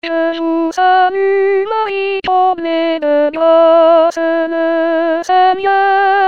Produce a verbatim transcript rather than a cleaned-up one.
Je vous salue Marie, comblée de grâce, le Seigneur